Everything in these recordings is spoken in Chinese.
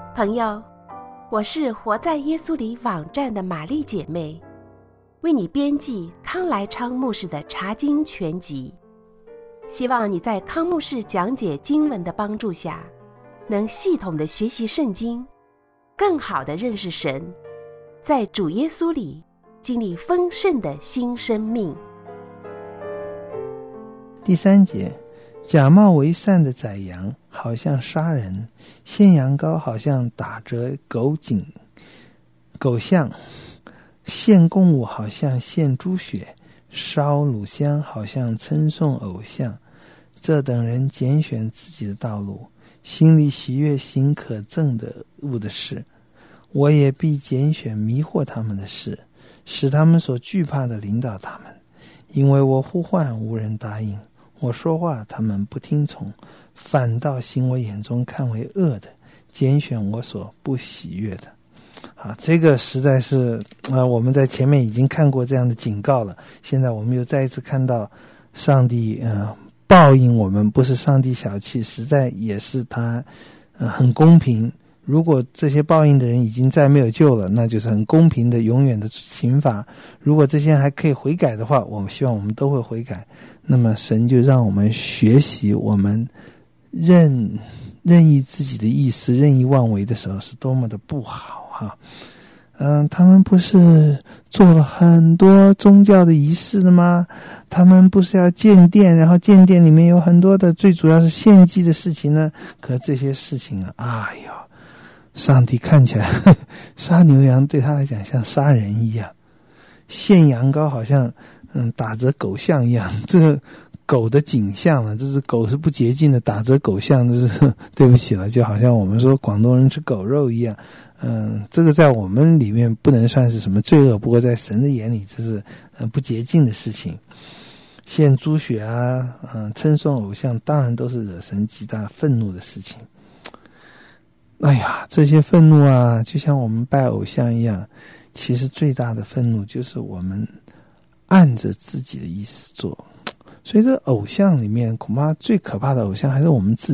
朋友，我是活在耶稣里网站的玛丽姐妹，为你编辑康来昌牧师的查经全集，希望你在康牧师讲解经文的帮助下，能系统的学习圣经，更好的认识神，在主耶稣里经历丰盛的新生命。 第3节，假冒为善的宰羊好像杀人，献羊羔好像打折狗项，献供物好像献猪血，烧乳香好像称颂偶像。这等人拣选自己的道路，心里喜悦行可憎的物的事，我也必拣选迷惑他们的事，使他们所惧怕的领导他们。因为我呼唤无人答应，我说话他们不听从，反倒行我眼中看为恶的，拣选我所不喜悦的。这个实在是我们在前面已经看过这样的警告了，现在我们又再一次看到上帝报应我们，不是上帝小气，实在也是他很公平。如果这些报应的人已经再没有救了，那就是很公平的永远的刑罚。如果这些人还可以悔改的话，我们希望我们都会悔改。那么神就让我们学习，我们任意自己的意思，任意妄为的时候是多么的不好哈。他们不是做了很多宗教的仪式的吗？他们不是要建殿，然后建殿里面有很多的最主要是献祭的事情呢？可这些事情上帝看起来杀牛羊对他来讲像杀人一样，献羊羔好像打折狗项一样。这个狗的景象这是狗是不洁净的，打折狗项，这是对不起了，就好像我们说广东人吃狗肉一样。这个在我们里面不能算是什么罪恶，不过在神的眼里这是不洁净的事情。献猪血称颂偶像，当然都是惹神极大愤怒的事情。这些愤怒就像我们拜偶像一样，其实最大的愤怒就是我们按着自己的意思做。所以这偶像里面恐怕最可怕的偶像还是我们自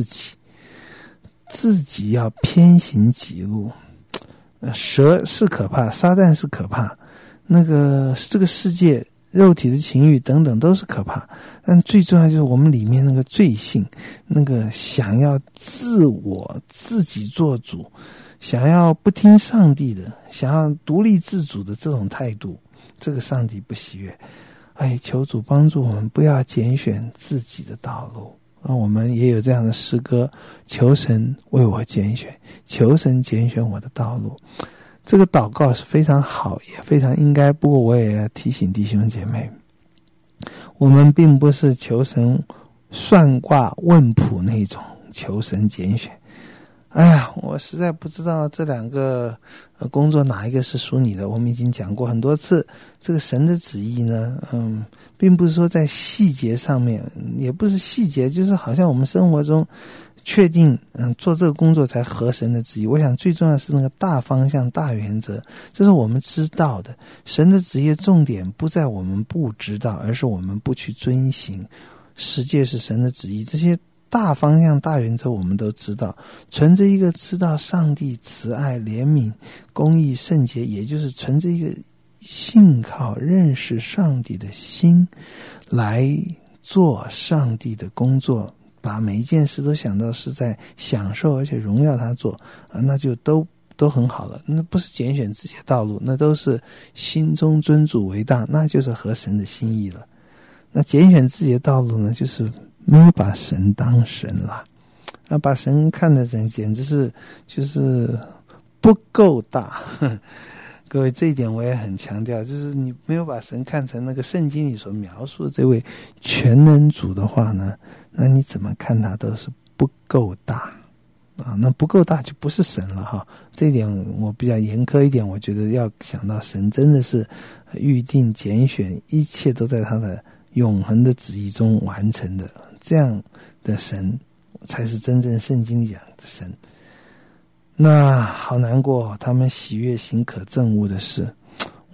己要偏行己路。蛇是可怕，撒旦是可怕，这个世界肉体的情欲等等都是可怕，但最重要就是我们里面那个罪性，那个想要自己做主，想要不听上帝的，想要独立自主的这种态度，这个上帝不喜悦。求主帮助我们不要拣选自己的道路。我们也有这样的诗歌，求神为我拣选，求神拣选我的道路。这个祷告是非常好，也非常应该，不过我也要提醒弟兄姐妹，我们并不是求神算卦问卜那种求神拣选。我实在不知道这两个工作哪一个是属你的。我们已经讲过很多次，这个神的旨意呢，并不是说在细节上面，也不是细节，就是好像我们生活中确定做这个工作才合神的旨意。我想最重要的是那个大方向大原则，这是我们知道的。神的旨意重点不在我们不知道，而是我们不去遵行。世界是神的旨意，这些大方向大原则我们都知道，存着一个知道上帝慈爱怜悯公义圣洁，也就是存着一个信靠认识上帝的心来做上帝的工作，把每一件事都想到是在享受而且荣耀他做那就都很好了。那不是拣选自己的道路，那都是心中尊主为大，那就是合神的心意了。那拣选自己的道路呢，就是没有把神当神了，把神看的人简直是就是不够大。各位，这一点我也很强调，就是你没有把神看成那个圣经里所描述的这位全能主的话呢，那你怎么看他都是不够大那不够大就不是神了哈。这一点我比较严苛一点，我觉得要想到神真的是预定拣选，一切都在他的永恒的旨意中完成的，这样的神才是真正圣经里讲的神。那好难过，他们喜悦行可憎恶的事。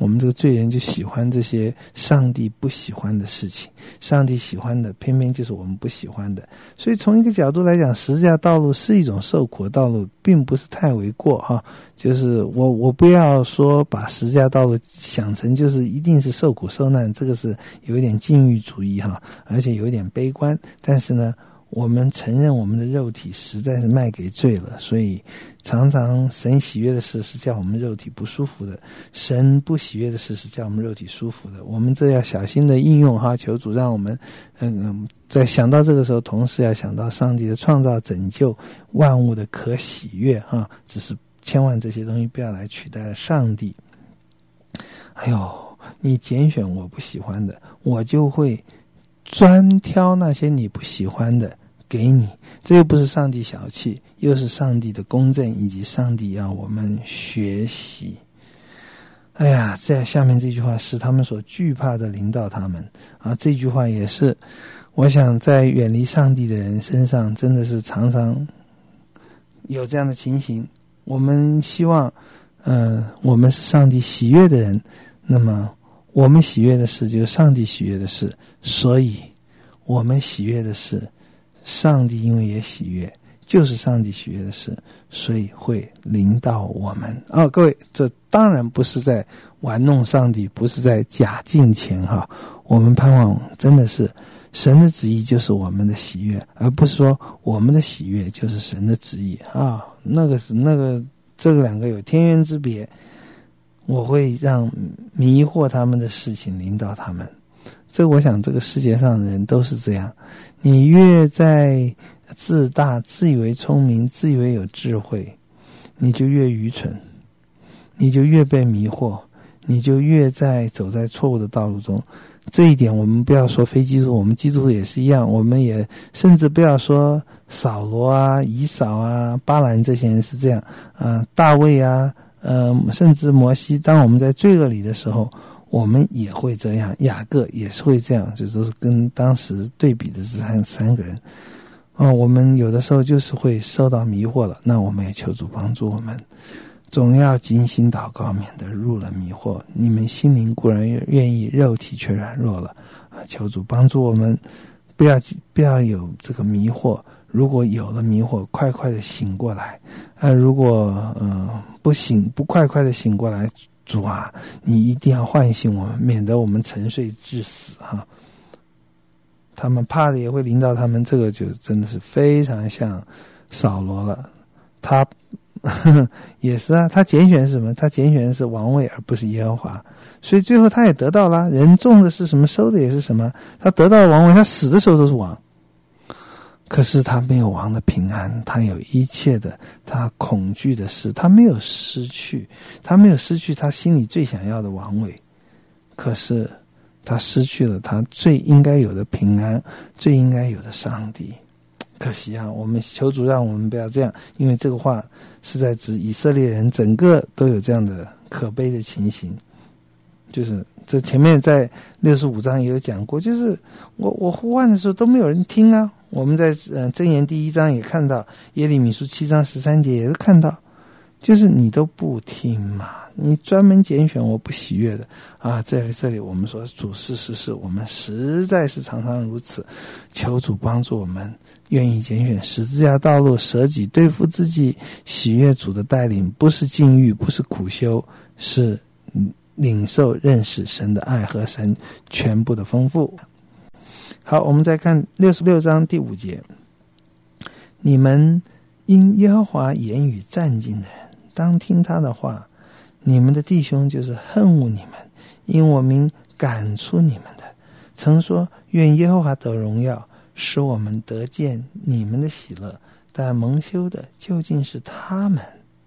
我们这个罪人就喜欢这些上帝不喜欢的事情，上帝喜欢的偏偏就是我们不喜欢的。所以从一个角度来讲，十字架道路是一种受苦的道路，并不是太为过哈。就是我不要说把十字架道路想成就是一定是受苦受难，这个是有一点禁欲主义哈，而且有一点悲观。但是呢，我们承认我们的肉体实在是卖给罪了，所以常常神喜悦的事是叫我们肉体不舒服的，神不喜悦的事是叫我们肉体舒服的。我们这要小心的应用哈，求主让我们在想到这个时候，同时要想到上帝的创造拯救万物的可喜悦哈，只是千万这些东西不要来取代了上帝。哎呦，你拣选我不喜欢的，我就会专挑那些你不喜欢的给你，这又不是上帝小气，又是上帝的公正，以及上帝要我们学习。哎呀，在下面这句话是他们所惧怕的临到他们啊，这句话也是我想在远离上帝的人身上真的是常常有这样的情形。我们希望我们是上帝喜悦的人，那么我们喜悦的事就是上帝喜悦的事，所以我们喜悦的事上帝因为也喜悦，就是上帝喜悦的事，所以会临到我们。各位，这当然不是在玩弄上帝，不是在假敬虔哈。我们盼望真的是神的旨意就是我们的喜悦，而不是说我们的喜悦就是神的旨意啊。这个两个有天渊之别。我会让迷惑他们的事情临到他们。这我想这个世界上的人都是这样，你越在自大，自以为聪明，自以为有智慧，你就越愚蠢，你就越被迷惑，你就越走在错误的道路中。这一点我们不要说非基督徒，我们基督徒也是一样，我们也甚至不要说扫罗啊、以扫啊、巴兰这些人是这样大卫啊甚至摩西，当我们在罪恶里的时候，我们也会这样，雅各也是会这样，这都是跟当时对比的这三个人我们有的时候就是会受到迷惑了，那我们也求主帮助我们，总要精心祷告，免得入了迷惑。你们心灵固然愿意，肉体却软弱了求主帮助我们，不要有这个迷惑。如果有了迷惑，快快的醒过来如果不快快的醒过来，主啊，你一定要唤醒我们，免得我们沉睡致死哈。他们怕的也会临到他们，这个就真的是非常像扫罗了。他也是他拣选是什么？他拣选的是王位，而不是耶和华，所以最后他也得到了。人种的是什么，收的也是什么。他得到了王位，他死的时候都是王，可是他没有王的平安，他有一切的他恐惧的事，他没有失去他心里最想要的王位，可是他失去了他最应该有的平安，最应该有的上帝。可惜我们求主让我们不要这样，因为这个话是在指以色列人整个都有这样的可悲的情形。就是这前面在65章也有讲过，就是我呼唤的时候都没有人听啊。我们在箴言第1章也看到，耶利米书7章13节也是看到，就是你都不听嘛，你专门拣选我不喜悦的这里我们说主是我们实在是常常如此，求主帮助我们愿意拣选十字架道路，舍己对付自己，喜悦主的带领，不是禁欲，不是苦修，是领受认识神的爱和神全部的丰富。好，我们再看66章第5节，你们因耶和华言语战兢的人，当听他的话，你们的弟兄就是恨恶你们，因我名赶出你们的，曾说愿耶和华得荣耀，使我们得见你们的喜乐，但蒙羞的究竟是他们。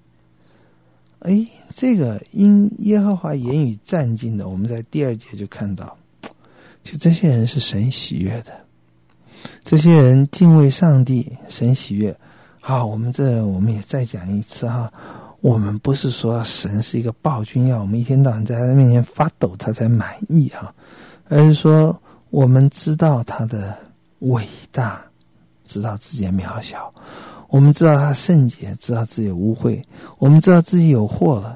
这个因耶和华言语战兢的，我们在第2节就看到，就这些人是神喜悦的，这些人敬畏上帝，神喜悦。好，我们也再讲一次我们不是说神是一个暴君，要我们一天到晚在他面前发抖他才满意而是说我们知道他的伟大，知道自己的渺小，我们知道他圣洁，知道自己有污秽，我们知道自己有祸了，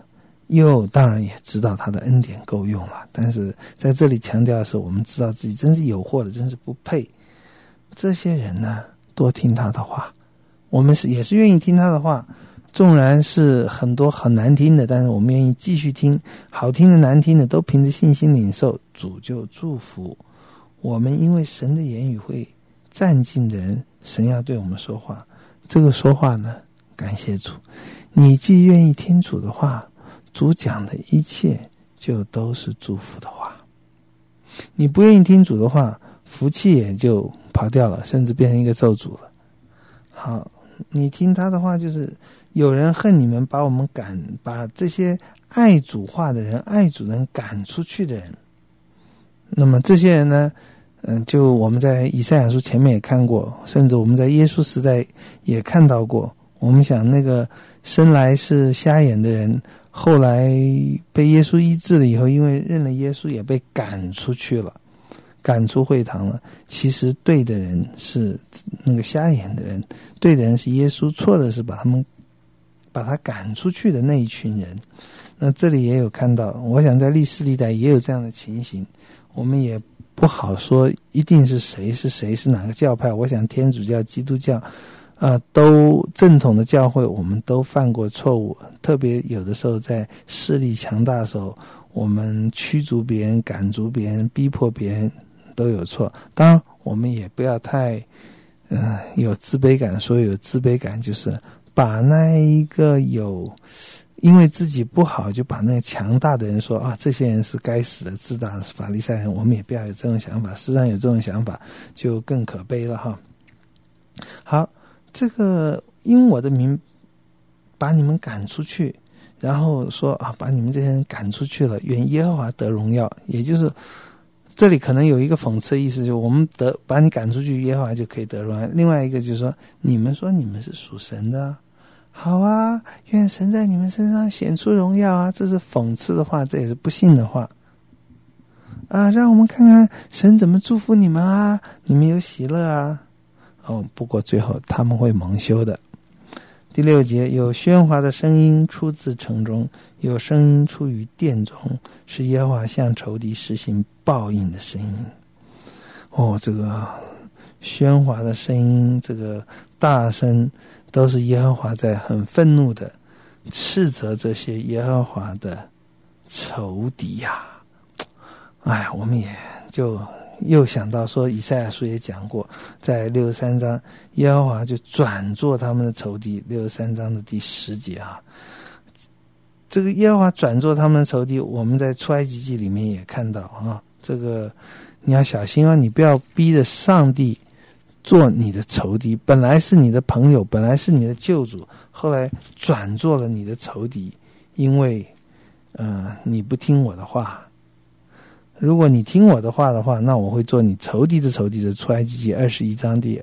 又当然也知道他的恩典够用了，但是在这里强调的是，我们知道自己真是有祸了，真是不配。这些人呢，多听他的话，我们也是愿意听他的话，纵然是很多很难听的，但是我们愿意继续听，好听的难听的都凭着信心领受，主就祝福我们。因为神的言语会占尽的人，神要对我们说话，这个说话呢，感谢主，你既愿意听主的话，主讲的一切就都是祝福的话。你不愿意听主的话，福气也就跑掉了，甚至变成一个咒诅了。好，你听他的话，就是有人恨你们，把这些爱主话的人、爱主人赶出去的人。那么这些人呢，就我们在以赛亚书前面也看过，甚至我们在耶稣时代也看到过。我们想那个生来是瞎眼的人，后来被耶稣医治了以后，因为认了耶稣，也被赶出去了，赶出会堂了。其实对的人是那个瞎眼的人，对的人是耶稣，错的是把他赶出去的那一群人。那这里也有看到，我想在历史历代也有这样的情形，我们也不好说一定是谁是哪个教派。我想天主教、基督教都正统的教会，我们都犯过错误，特别有的时候在势力强大的时候，我们驱逐别人、赶逐别人、逼迫别人都有错。当然我们也不要太有自卑感，所以有自卑感就是把那一个因为自己不好就把那个强大的人说这些人是该死的、自大的法利赛人，我们也不要有这种想法。事实上有这种想法就更可悲了哈。好，这个因我的名把你们赶出去，然后说把你们这些人赶出去了，愿耶和华得荣耀。也就是这里可能有一个讽刺的意思，就是我们把你赶出去，耶和华就可以得荣耀。另外一个就是说你们是属神的，好啊，愿神在你们身上显出荣耀啊，这是讽刺的话，这也是不信的话让我们看看神怎么祝福你们啊，你们有喜乐啊。不过最后他们会蒙羞的。第6节，有喧哗的声音出自城中，有声音出于殿中，是耶和华向仇敌实行报应的声音。这个喧哗的声音，这个大声，都是耶和华在很愤怒的斥责这些耶和华的仇敌呀。我们也就又想到说，以赛亚书也讲过，在63章耶和华就转做他们的仇敌。63章的第10节这个耶和华转做他们的仇敌，我们在出埃及记里面也看到这个你要小心你不要逼着上帝做你的仇敌，本来是你的朋友，本来是你的救主，后来转做了你的仇敌，因为你不听我的话。如果你听我的话，那我会做你仇敌的仇敌。的出埃及记23章第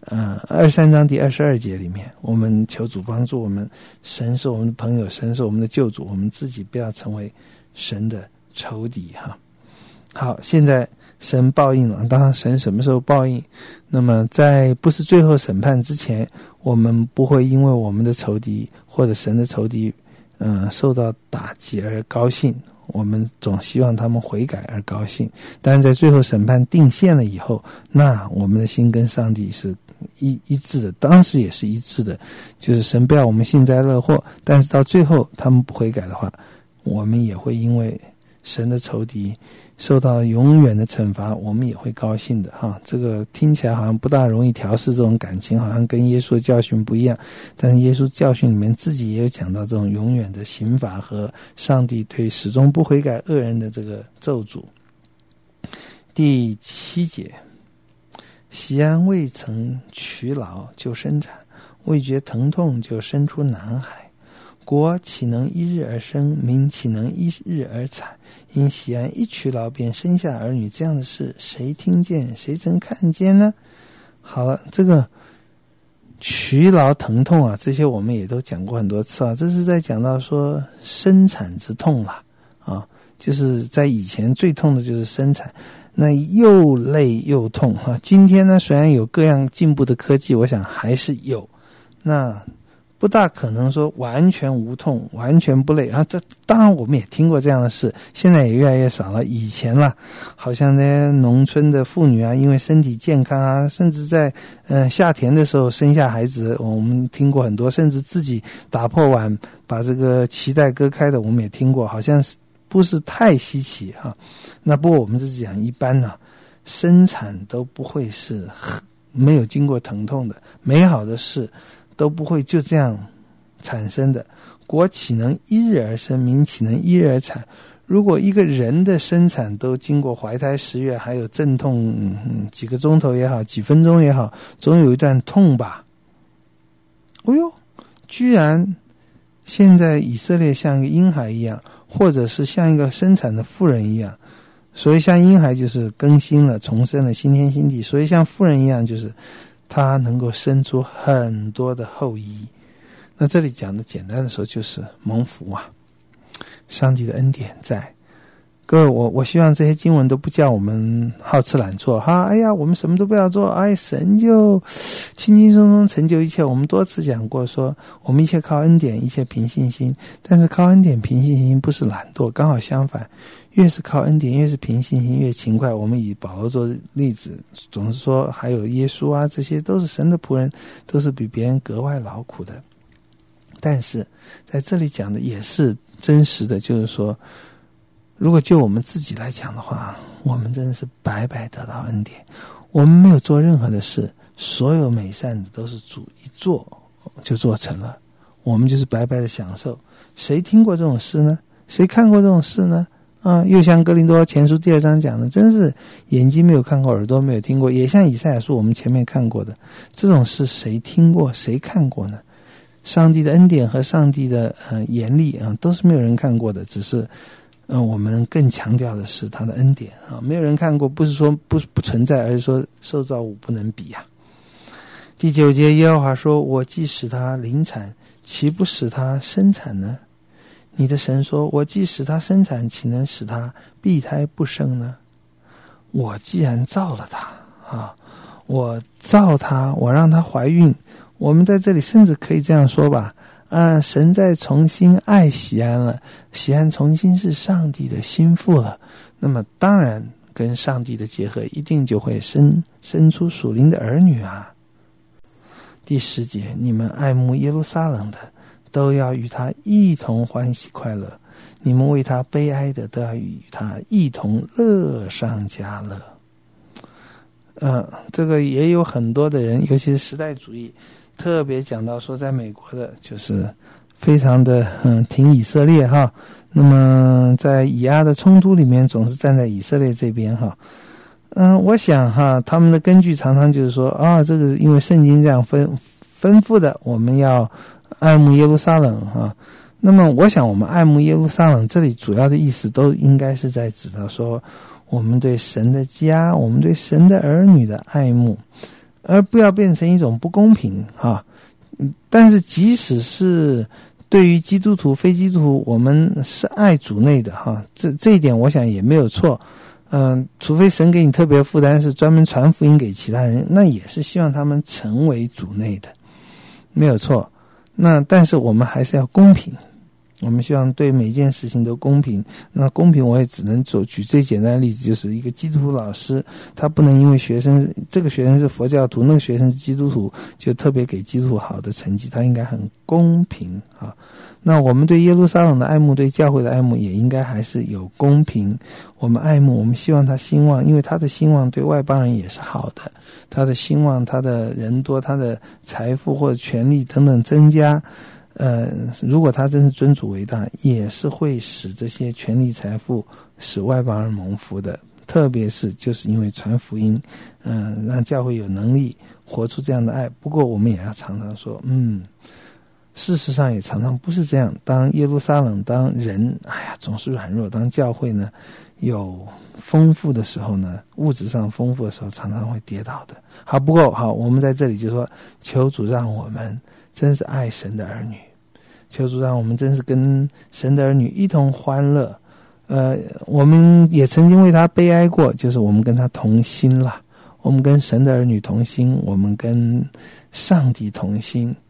22节里面，我们求主帮助我们，神是我们的朋友，神是我们的救主，我们自己不要成为神的仇敌好，现在神报应了，当然神什么时候报应？那么在不是最后审判之前，我们不会因为我们的仇敌或者神的仇敌受到打击而高兴，我们总希望他们悔改而高兴。但是在最后审判定线了以后，那我们的心跟上帝是一致的，当时也是一致的，就是神不要我们幸灾乐祸，但是到最后他们不悔改的话，我们也会因为神的仇敌受到了永远的惩罚，我们也会高兴的这个听起来好像不大容易调试这种感情，好像跟耶稣的教训不一样，但是耶稣教训里面自己也有讲到这种永远的刑罚和上帝对始终不悔改恶人的这个咒诅。第7节，锡安未曾劬劳就生产，未觉疼痛就生出男孩。国岂能一日而生，民岂能一日而产？因锡安一劬劳便生下儿女，这样的事谁听见，谁曾看见呢？好了，这个劬劳疼痛这些我们也都讲过很多次这是在讲到说生产之痛啦就是在以前最痛的就是生产，那又累又痛今天呢，虽然有各样进步的科技，我想还是有，那不大可能说完全无痛完全不累啊。这当然我们也听过这样的事，现在也越来越少了。以前啦，好像那些农村的妇女啊，因为身体健康啊，甚至在下田的时候生下孩子，我们听过很多，甚至自己打破碗把这个脐带割开的我们也听过，好像不是太稀奇哈。那不过我们这是讲一般呢，生产都不会是没有经过疼痛的，美好的事都不会就这样产生的。国岂能一日而生，民岂能一日而产？如果一个人的生产都经过怀胎十月，还有阵痛几个钟头也好，几分钟也好，总有一段痛吧。哎呦，居然现在以色列像一个婴孩一样，或者是像一个生产的妇人一样。所以像婴孩就是更新了，重生了，新天新地。所以像妇人一样，就是他能够生出很多的后裔。那这里讲的简单的时候就是蒙福啊，上帝的恩典在。各位，我希望这些经文都不叫我们好吃懒做哈。哎呀，我们什么都不要做，哎，神就轻轻松松成就一切。我们多次讲过说，我们一切靠恩典，一切凭信心。但是靠恩典凭信心不是懒惰，刚好相反，越是靠恩典，越是凭信心，越勤快。我们以保罗做例子，总是说还有耶稣啊，这些都是神的仆人，都是比别人格外劳苦的。但是在这里讲的也是真实的，就是说如果就我们自己来讲的话，我们真的是白白得到恩典。我们没有做任何的事，所有美善的都是主一做就做成了，我们就是白白的享受。谁听过这种事呢？谁看过这种事呢？又像哥林多前书2章讲的，真是眼睛没有看过，耳朵没有听过，也像以赛亚书我们前面看过的，这种事谁听过谁看过呢？上帝的恩典和上帝的严厉都是没有人看过的，只是我们更强调的是他的恩典没有人看过，不是说不存在，而是说受造物不能比啊。第9节，耶和华说，我既使他临产，岂不使他生产呢？你的神说，我既使他生产，岂能使他闭胎不生呢？我既然造了他我造他，我让他怀孕。我们在这里甚至可以这样说吧，神在重新爱喜安了，喜安重新是上帝的心腹了，那么当然跟上帝的结合一定就会生出属灵的儿女啊。第10节，你们爱慕耶路撒冷的，都要与他一同欢喜快乐，你们为他悲哀的，都要与他一同乐上加乐。这个也有很多的人，尤其是时代主义，特别讲到说在美国的就是非常的挺以色列哈，那么在以阿的冲突里面总是站在以色列这边哈。我想哈，他们的根据常常就是说这个因为圣经这样吩咐的，我们要爱慕耶路撒冷哈。那么我想我们爱慕耶路撒冷，这里主要的意思都应该是在指到说我们对神的家，我们对神的儿女的爱慕，而不要变成一种不公平哈。但是即使是对于基督徒非基督徒，我们是爱主内的哈，这一点我想也没有错。除非神给你特别负担是专门传福音给其他人，那也是希望他们成为主内的，没有错。那但是我们还是要公平，我们希望对每件事情都公平。那公平我也只能举最简单的例子，就是一个基督徒老师，他不能因为这个学生是佛教徒，那个学生是基督徒，就特别给基督徒好的成绩，他应该很公平啊。那我们对耶路撒冷的爱慕，对教会的爱慕也应该还是有公平。我们爱慕，我们希望他兴旺，因为他的兴旺对外邦人也是好的，他的兴旺，他的人多，他的财富或者权力等等增加，如果他真是尊主为大，也是会使这些权力财富使外邦人蒙福的。特别是就是因为传福音，让教会有能力活出这样的爱。不过我们也要常常说，事实上也常常不是这样。当耶路撒冷，当人总是软弱，当教会呢有丰富的时候呢，物质上丰富的时候，常常会跌倒的。好，不过好，我们在这里就说，求主让我们真是爱神的儿女，求主让我们真是跟神的儿女一同欢乐。我们也曾经为他悲哀过，就是我们跟他同心了，我们跟神的儿女同心，我们跟上帝同心，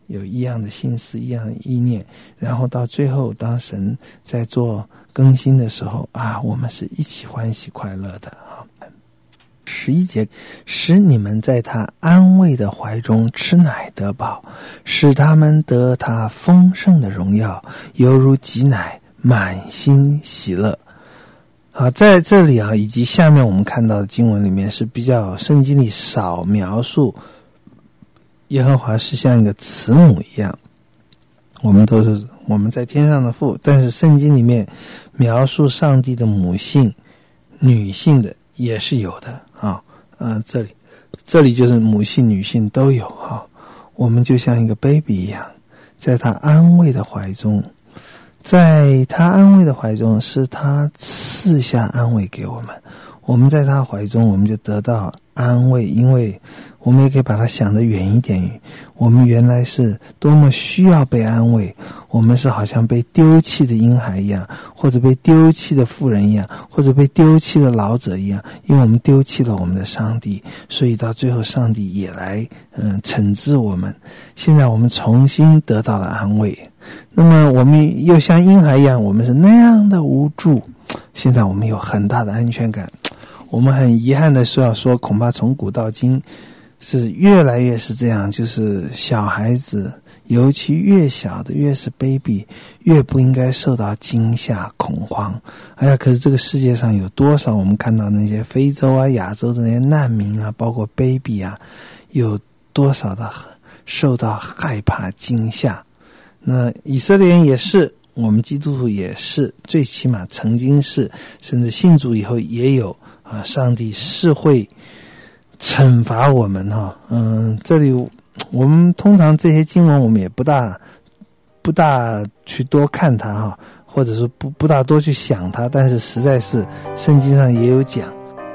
有一样的心思，一样的意念，然后到最后当神在做更新的时候啊，我们是一起欢喜快乐的。11节，使你们在他安慰的怀中吃奶得饱，使他们得他丰盛的荣耀，犹如挤奶，满心喜乐。好，在这里啊，以及下面我们看到的经文里面是比较圣经里少描述耶和华是像一个慈母一样，我们在天上的父，但是圣经里面描述上帝的母性女性的也是有的啊。这里就是母性女性都有啊。我们就像一个 baby 一样，在他安慰的怀中，在他安慰的怀中是他赐下安慰给我们，我们在他怀中我们就得到安慰。因为我们也可以把它想得远一点，我们原来是多么需要被安慰，我们是好像被丢弃的婴孩一样，或者被丢弃的妇人一样，或者被丢弃的老者一样，因为我们丢弃了我们的上帝，所以到最后上帝也来惩治我们。现在我们重新得到了安慰，那么我们又像婴孩一样，我们是那样的无助，现在我们有很大的安全感。我们很遗憾的是要说，恐怕从古到今是越来越是这样，就是小孩子尤其越小的越是baby，越不应该受到惊吓恐慌。哎呀，可是这个世界上有多少我们看到那些非洲啊亚洲的那些难民啊，包括 baby 啊，有多少的受到害怕惊吓。那以色列人也是，我们基督徒也是，最起码曾经是，甚至信主以后也有上帝是会惩罚我们哈。这里我们通常这些经文我们也不大去多看它哈，或者说不大多去想它，但是实在是圣经上也有讲。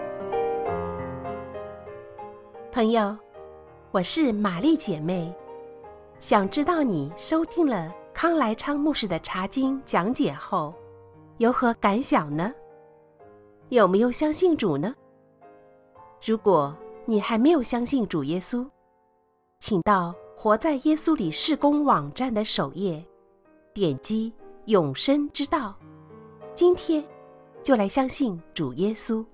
朋友，我是玛丽姐妹，想知道你收听了康来昌牧师的查经讲解后有何感想呢？有没有相信主呢？如果你还没有相信主耶稣，请到活在耶稣里事工网站的首页，点击永生之道，今天就来相信主耶稣。